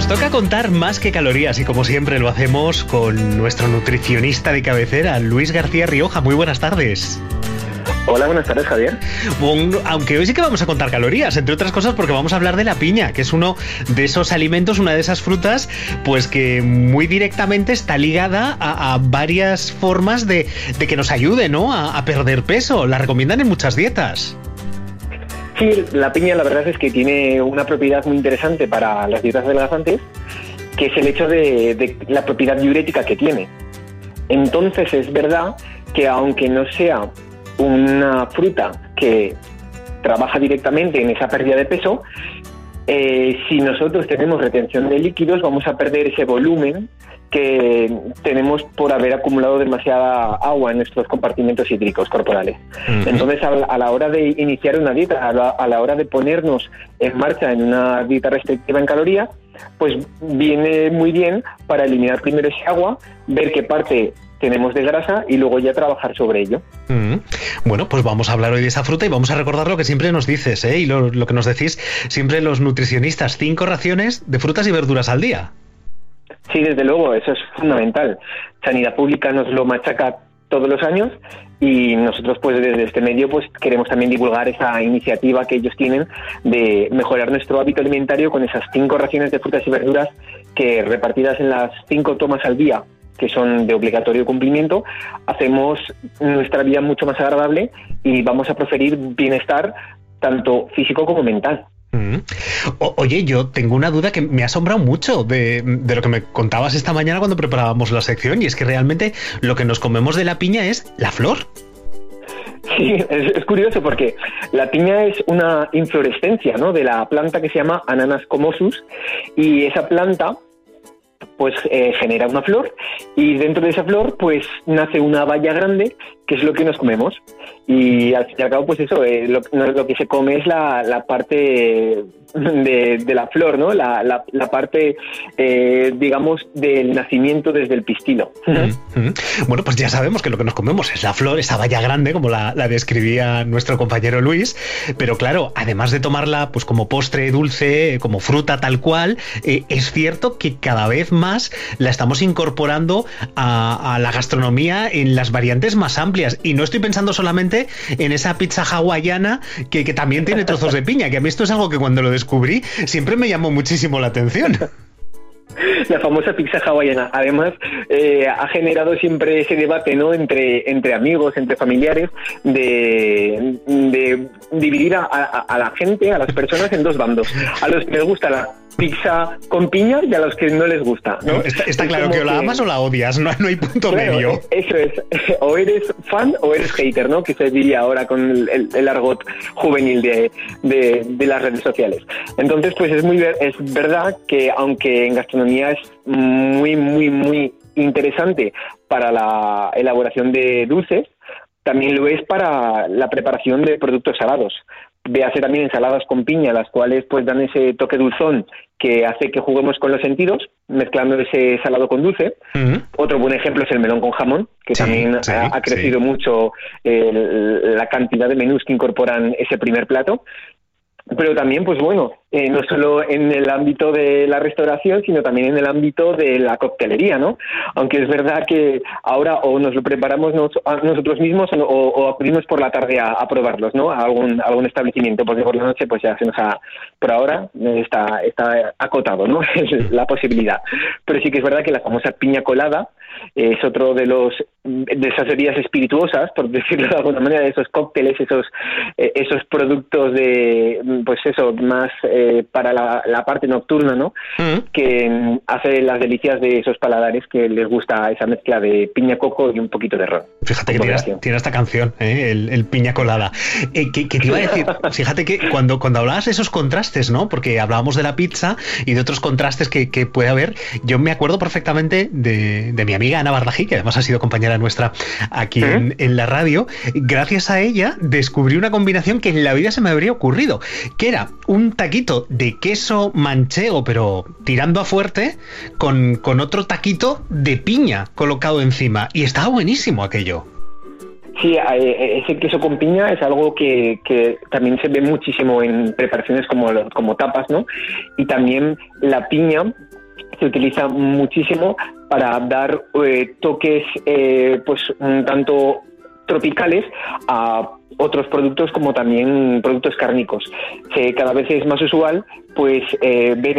Toca contar más que calorías y como siempre lo hacemos con nuestro nutricionista de cabecera, Luis García Rioja. Muy buenas tardes. Hola, buenas tardes, Javier. Bueno, aunque hoy sí que vamos a contar calorías, entre otras cosas porque vamos a hablar de la piña, que es uno de esos alimentos, una de esas frutas, pues que muy directamente está ligada a varias formas de que nos ayude, ¿no? A perder peso. La recomiendan en muchas dietas. Sí, la piña la verdad es que tiene una propiedad muy interesante para las dietas adelgazantes, que es el hecho de la propiedad diurética que tiene. Entonces es verdad que aunque no sea una fruta que trabaja directamente en esa pérdida de peso, si nosotros tenemos retención de líquidos vamos a perder ese volumen que tenemos por haber acumulado demasiada agua en nuestros compartimentos hídricos corporales. Uh-huh. Entonces, a la hora de iniciar una dieta, a la hora de ponernos en marcha en una dieta restrictiva en calorías, pues viene muy bien para eliminar primero ese agua, ver qué parte tenemos de grasa y luego ya trabajar sobre ello. Bueno, pues vamos a hablar hoy de esa fruta y vamos a recordar lo que siempre nos dices, y lo que nos decís siempre los nutricionistas: 5 raciones de frutas y verduras al día. Sí, desde luego, eso es fundamental. Sanidad Pública nos lo machaca todos los años y nosotros pues desde este medio pues queremos también divulgar esa iniciativa que ellos tienen de mejorar nuestro hábito alimentario con esas 5 raciones de frutas y verduras que, repartidas en las 5 tomas al día, que son de obligatorio cumplimiento, hacemos nuestra vida mucho más agradable y vamos a proferir bienestar tanto físico como mental. Oye, yo tengo una duda que me ha asombrado mucho de lo que me contabas esta mañana cuando preparábamos la sección, y es que realmente lo que nos comemos de la piña es la flor. Sí, es curioso porque la piña es una inflorescencia, ¿no?, de la planta que se llama Ananas comosus, y esa planta pues genera una flor y dentro de esa flor pues nace una baya grande que es lo que nos comemos, y al fin y al cabo pues eso, lo que se come es la parte de la flor, ¿no? La parte digamos del nacimiento desde el pistilo. Bueno, pues ya sabemos que lo que nos comemos es la flor, esa baya grande como la describía nuestro compañero Luis, pero claro, además de tomarla pues como postre dulce, como fruta tal cual, es cierto que cada vez más la estamos incorporando a la gastronomía en las variantes más amplias, y no estoy pensando solamente en esa pizza hawaiana que también tiene trozos de piña, que a mí esto es algo que cuando lo descubrí siempre me llamó muchísimo la atención. La famosa pizza hawaiana, además, ha generado siempre ese debate, ¿no?, entre amigos, entre familiares, de dividir a la gente, a las personas, en dos bandos: a los que les gusta la pizza con piña y a los que no les gusta, ¿no? Está claro que o la amas o la odias, no hay punto medio. Eso es, o eres fan o eres hater, ¿no?, que se diría ahora con el argot juvenil de las redes sociales. Entonces, pues es verdad que aunque en gastronomía es muy, muy, muy interesante para la elaboración de dulces, también lo es para la preparación de productos salados. Véase también ensaladas con piña, las cuales pues dan ese toque dulzón que hace que juguemos con los sentidos, mezclando ese salado con dulce. Uh-huh. Otro buen ejemplo es el melón con jamón, que también ha crecido mucho la cantidad de menús que incorporan ese primer plato. Pero también, pues bueno, no solo en el ámbito de la restauración, sino también en el ámbito de la coctelería, ¿no? Aunque es verdad que ahora o nos lo preparamos nosotros mismos o acudimos por la tarde a probarlos, ¿no?, a algún establecimiento, porque por la noche pues ya por ahora está acotado, ¿no?, la posibilidad. Pero sí que es verdad que la famosa piña colada es otro de esas bebidas espirituosas, por decirlo de alguna manera, de esos cócteles, esos productos de, pues eso, más para la parte nocturna, ¿no? Que hace las delicias de esos paladares que les gusta esa mezcla de piña coco y un poquito de ron. Fíjate que tiene esta canción, el piña colada. ¿Qué te iba a decir? Fíjate que cuando hablabas de esos contrastes, ¿no?, porque hablábamos de la pizza y de otros contrastes que puede haber, yo me acuerdo perfectamente de mi amiga Ana Bardají, que además ha sido compañera nuestra aquí en la radio. Gracias a ella descubrí una combinación que en la vida se me habría ocurrido, que era un taquito de queso manchego, pero tirando a fuerte, con otro taquito de piña colocado encima, y estaba buenísimo aquello. Sí, ese queso con piña es algo que también se ve muchísimo en preparaciones como tapas, ¿no? Y también la piña se utiliza muchísimo para dar toques pues un tanto tropicales a otros productos, como también productos cárnicos. Cada vez es más usual pues ver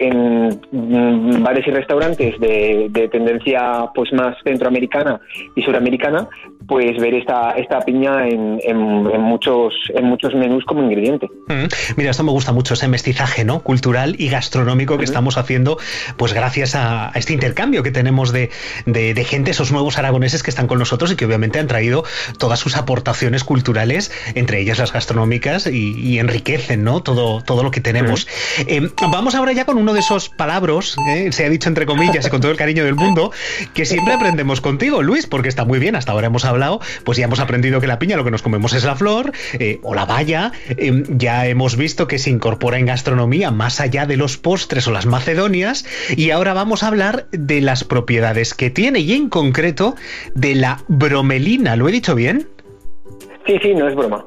en bares y restaurantes de tendencia pues más centroamericana y suramericana, pues ver esta piña en muchos menús como ingrediente. Mira, esto me gusta mucho, ese mestizaje, ¿no?, cultural y gastronómico que estamos haciendo, pues gracias a este intercambio que tenemos de gente, esos nuevos aragoneses que están con nosotros y que obviamente han traído todas sus aportaciones culturales, entre ellas las gastronómicas, y enriquecen, ¿no?, todo lo que tenemos. Vamos ahora ya con uno de esos palabras, se ha dicho entre comillas y con todo el cariño del mundo, que siempre aprendemos contigo, Luis, porque está muy bien. Hasta ahora hemos hablado, pues ya hemos aprendido que la piña lo que nos comemos es la flor o la baya. Ya hemos visto que se incorpora en gastronomía más allá de los postres o las macedonias, y ahora vamos a hablar de las propiedades que tiene, y en concreto de la bromelina. ¿Lo he dicho bien? Sí, no es broma.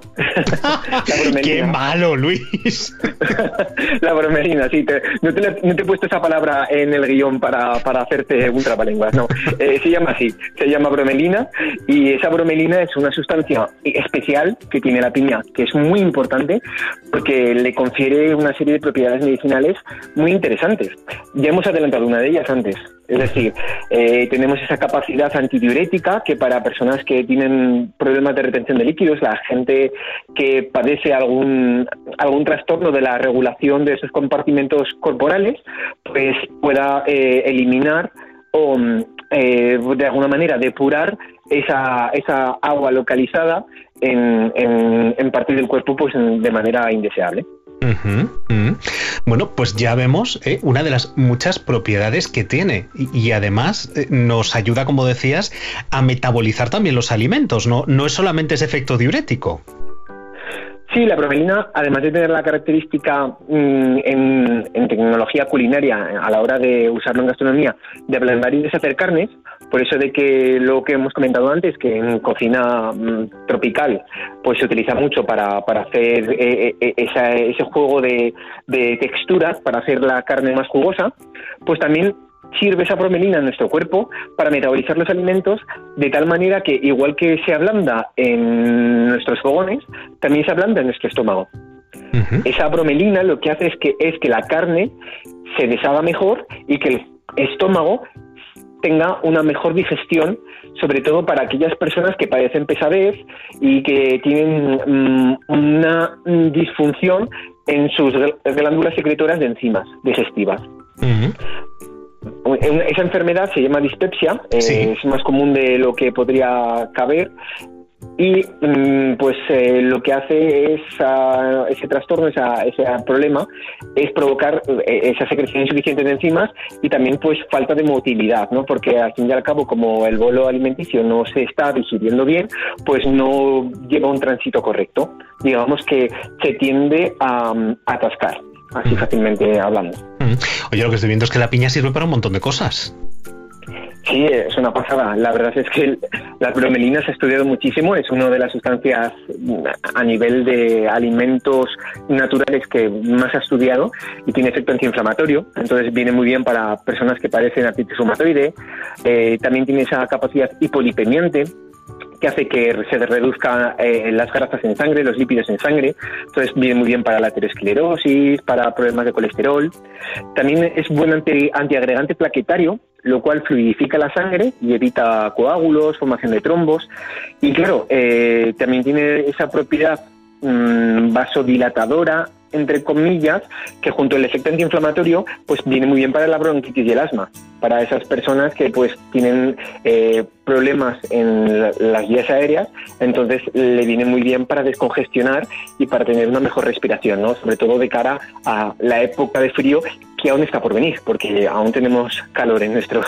¡Qué malo, Luis! La bromelina, sí. No te he puesto esa palabra en el guión para hacerte un trabalenguas, no. Se llama así, se llama bromelina, y esa bromelina es una sustancia especial que tiene la piña, que es muy importante porque le confiere una serie de propiedades medicinales muy interesantes. Ya hemos adelantado una de ellas antes. Es decir, tenemos esa capacidad antidiurética que para personas que tienen problemas de retención de líquidos, la gente que padece algún trastorno de la regulación de esos compartimentos corporales, pues pueda eliminar o de alguna manera depurar esa agua localizada en parte del cuerpo, pues de manera indeseable. Bueno, pues ya vemos una de las muchas propiedades que tiene, y además nos ayuda, como decías, a metabolizar también los alimentos, no es solamente ese efecto diurético. Sí, la bromelina, además de tener la característica en tecnología culinaria a la hora de usarlo en gastronomía, de ablandar y deshacer carnes, por eso de que lo que hemos comentado antes, que en cocina tropical pues se utiliza mucho para hacer ese juego de texturas, para hacer la carne más jugosa, pues también sirve esa bromelina en nuestro cuerpo para metabolizar los alimentos de tal manera que, igual que se ablanda en nuestros fogones, también se ablanda en nuestro estómago. Esa bromelina lo que hace es que la carne se deshaga mejor y que el estómago tenga una mejor digestión, sobre todo para aquellas personas que padecen pesadez y que tienen una disfunción en sus glándulas secretoras de enzimas digestivas. Esa enfermedad se llama dispepsia, sí. Es más común de lo que podría caber, y pues lo que hace ese trastorno, ese problema, es provocar esa secreción insuficiente de enzimas y también pues falta de motilidad, ¿no? Porque al fin y al cabo, como el bolo alimenticio no se está digiriendo bien, pues no lleva un tránsito correcto. Digamos que se tiende a atascar, así fácilmente hablando. Oye, lo que estoy viendo es que la piña sirve para un montón de cosas. Sí, es una pasada. La verdad es que la bromelina se ha estudiado muchísimo. Es una de las sustancias a nivel de alimentos naturales que más se ha estudiado y tiene efecto antiinflamatorio. Entonces viene muy bien para personas que padecen artritis reumatoide. También tiene esa capacidad hipolipemiante, que hace que se reduzcan las grasas en sangre, los lípidos en sangre. Entonces viene muy bien para la aterosclerosis, para problemas de colesterol. También es buen antiagregante plaquetario, lo cual fluidifica la sangre y evita coágulos, formación de trombos. Y claro, también tiene esa propiedad vasodilatadora, entre comillas, que junto al efecto antiinflamatorio pues viene muy bien para la bronquitis y el asma, para esas personas que pues tienen problemas en las vías aéreas. Entonces le viene muy bien para descongestionar y para tener una mejor respiración, ¿no? Sobre todo de cara a la época de frío que aún está por venir, porque aún tenemos calor en nuestro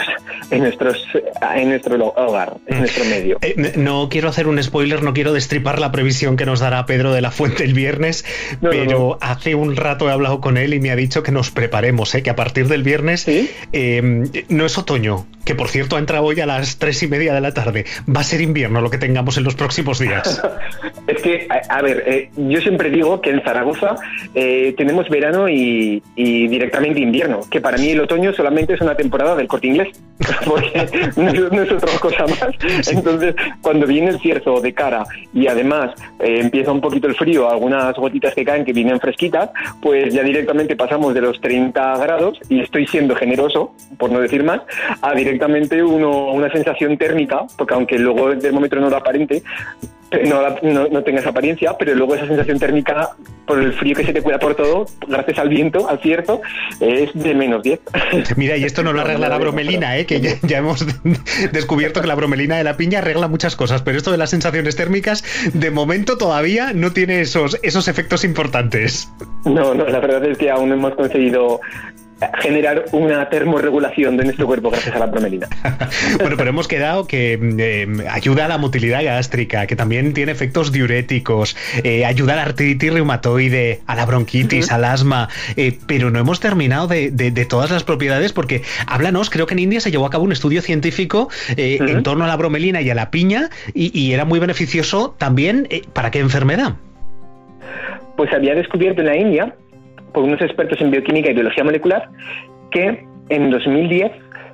hogar, en nuestro medio. No quiero hacer un spoiler, no quiero destripar la previsión que nos dará Pedro de la Fuente el viernes, pero hace un rato he hablado con él y me ha dicho que nos preparemos, que a partir del viernes, ¿sí? No es otoño, que por cierto ha entrado hoy a las 3:30 3:30 de la tarde. Va a ser invierno lo que tengamos en los próximos días. Es que, a ver, yo siempre digo que en Zaragoza tenemos verano y directamente invierno, que para mí el otoño solamente es una temporada del Corte Inglés, porque no es otra cosa más. Sí. Entonces, cuando viene el cierzo de cara y además empieza un poquito el frío, algunas gotitas que caen que vienen fresquitas, pues ya directamente pasamos de los 30 grados, y estoy siendo generoso, por no decir más, a directamente una sensación térmica, porque aunque luego el termómetro no lo aparente, no tengas apariencia, pero luego esa sensación térmica, por el frío que se te cuela por todo, gracias al viento, al cierzo, es de -10. Mira, y esto no lo arregla la bromelina, que ya hemos descubierto que la bromelina de la piña arregla muchas cosas, pero esto de las sensaciones térmicas, de momento todavía no tiene esos efectos importantes. No, la verdad es que aún no hemos conseguido generar una termorregulación de nuestro cuerpo gracias a la bromelina. Bueno, pero hemos quedado que ayuda a la motilidad gástrica, que también tiene efectos diuréticos, ayuda a la artritis reumatoide, a la bronquitis, al asma, pero no hemos terminado de todas las propiedades, porque háblanos, creo que en India se llevó a cabo un estudio científico en torno a la bromelina y a la piña, y era muy beneficioso también. ¿Para qué enfermedad? Pues había descubierto en la India, por unos expertos en bioquímica y biología molecular, que en 2010,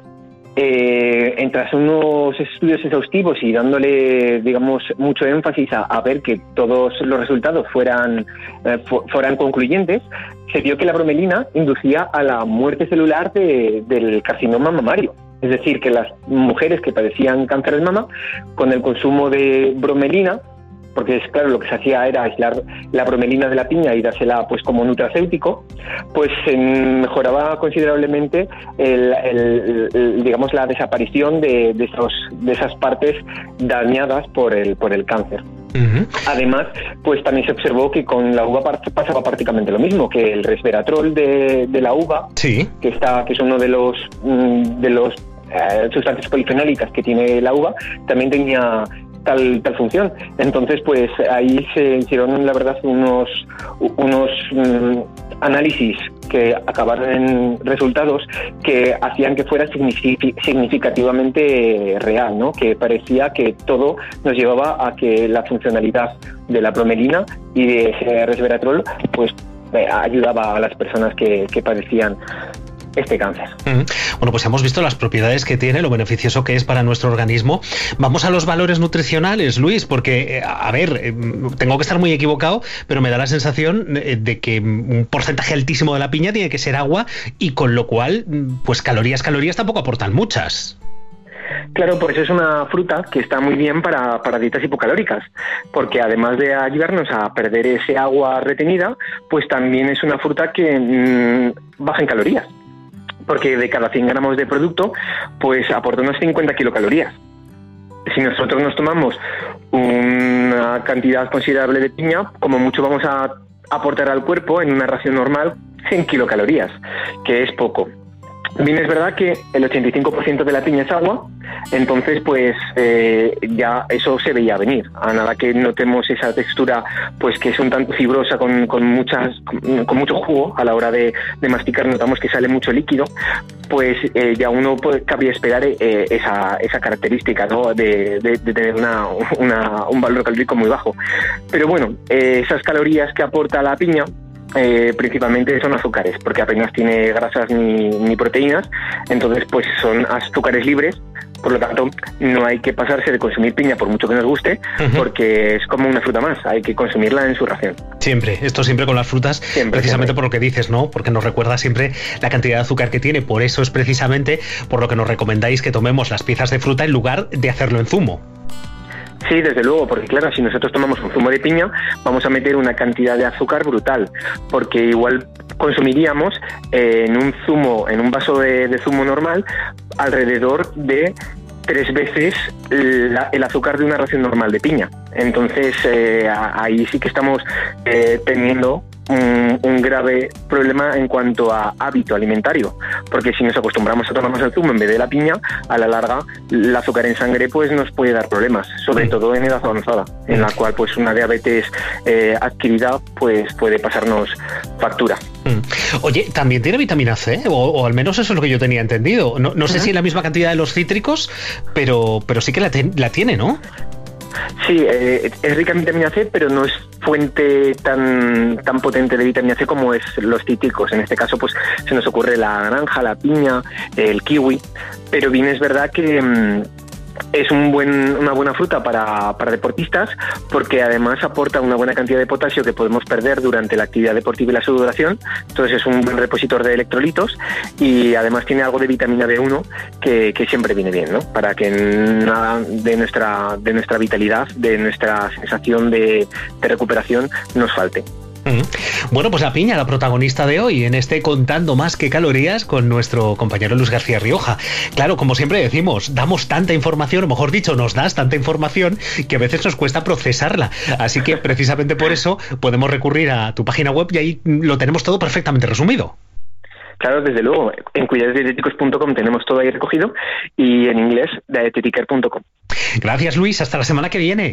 tras unos estudios exhaustivos y dándole, digamos, mucho énfasis a ver que todos los resultados fueran concluyentes, se vio que la bromelina inducía a la muerte celular del carcinoma mamario. Es decir, que las mujeres que padecían cáncer de mama, con el consumo de bromelina, porque es claro, lo que se hacía era aislar la bromelina de la piña y dársela pues como nutracéutico, pues mejoraba considerablemente digamos la desaparición de esas partes dañadas por el cáncer. Uh-huh. Además, pues también se observó que con la uva pasaba prácticamente lo mismo, que el resveratrol de la uva, sí, que es uno de los sustancias polifenólicas que tiene la uva, también tenía tal función. Entonces, pues ahí se hicieron, la verdad, unos análisis que acabaron en resultados que hacían que fuera significativamente real, ¿no? Que parecía que todo nos llevaba a que la funcionalidad de la bromelina y de ese resveratrol pues ayudaba a las personas que padecían este cáncer. Bueno, pues hemos visto las propiedades que tiene, lo beneficioso que es para nuestro organismo. Vamos a los valores nutricionales, Luis, porque, a ver, tengo que estar muy equivocado, pero me da la sensación de que un porcentaje altísimo de la piña tiene que ser agua, y con lo cual, pues calorías tampoco aportan muchas. Claro, por eso es una fruta que está muy bien para dietas hipocalóricas, porque además de ayudarnos a perder ese agua retenida, pues también es una fruta que baja en calorías, porque de cada 100 gramos de producto, pues aporta unos 50 kilocalorías. Si nosotros nos tomamos una cantidad considerable de piña, como mucho vamos a aportar al cuerpo en una ración normal 100 kilocalorías, que es poco. Bien, es verdad que el 85% de la piña es agua, entonces pues ya eso se veía venir. A nada que notemos esa textura pues que es un tanto fibrosa con mucho jugo a la hora de masticar, notamos que sale mucho líquido, pues ya uno cabría esperar esa característica, ¿no? de tener un valor calórico muy bajo. Pero bueno, esas calorías que aporta la piña principalmente son azúcares, porque apenas tiene grasas ni proteínas, entonces pues son azúcares libres. Por lo tanto, no hay que pasarse de consumir piña por mucho que nos guste, porque es como una fruta más, hay que consumirla en su ración. Siempre con las frutas, precisamente por lo que dices, ¿no? Porque nos recuerda siempre la cantidad de azúcar que tiene, por eso es precisamente por lo que nos recomendáis que tomemos las piezas de fruta en lugar de hacerlo en zumo. Sí, desde luego, porque claro, si nosotros tomamos un zumo de piña, vamos a meter una cantidad de azúcar brutal, porque igual consumiríamos en un vaso de zumo normal, alrededor de 3 veces el azúcar de una ración normal de piña. Entonces, ahí sí que estamos teniendo un grave problema en cuanto a hábito alimentario, porque si nos acostumbramos a tomarnos el zumo en vez de la piña, a la larga el azúcar en sangre pues nos puede dar problemas, sobre todo en edad avanzada, en la cual pues una diabetes adquirida pues puede pasarnos factura. Oye, también tiene vitamina C, o al menos eso es lo que yo tenía entendido. No sé si en la misma cantidad de los cítricos, pero sí que la tiene, ¿no? Sí, es rica en vitamina C, pero no es fuente tan potente de vitamina C como es los cítricos. En este caso, pues se nos ocurre la naranja, la piña, el kiwi, pero bien es verdad que es una buena fruta para deportistas, porque además aporta una buena cantidad de potasio que podemos perder durante la actividad deportiva y la sudoración. Entonces es un buen repositor de electrolitos, y además tiene algo de vitamina B1 que siempre viene bien, ¿no? Para que nada de nuestra vitalidad, de nuestra sensación de recuperación nos falte. Bueno, pues la piña, la protagonista de hoy en este Contando Más que Calorías con nuestro compañero Luis García Rioja. Claro, como siempre decimos, damos tanta información, o mejor dicho, nos das tanta información que a veces nos cuesta procesarla. Así que precisamente por eso podemos recurrir a tu página web y ahí lo tenemos todo perfectamente resumido. Claro, desde luego. En cuidadosdietéticos.com tenemos todo ahí recogido, y en inglés, dietetiker.com. Gracias, Luis. Hasta la semana que viene.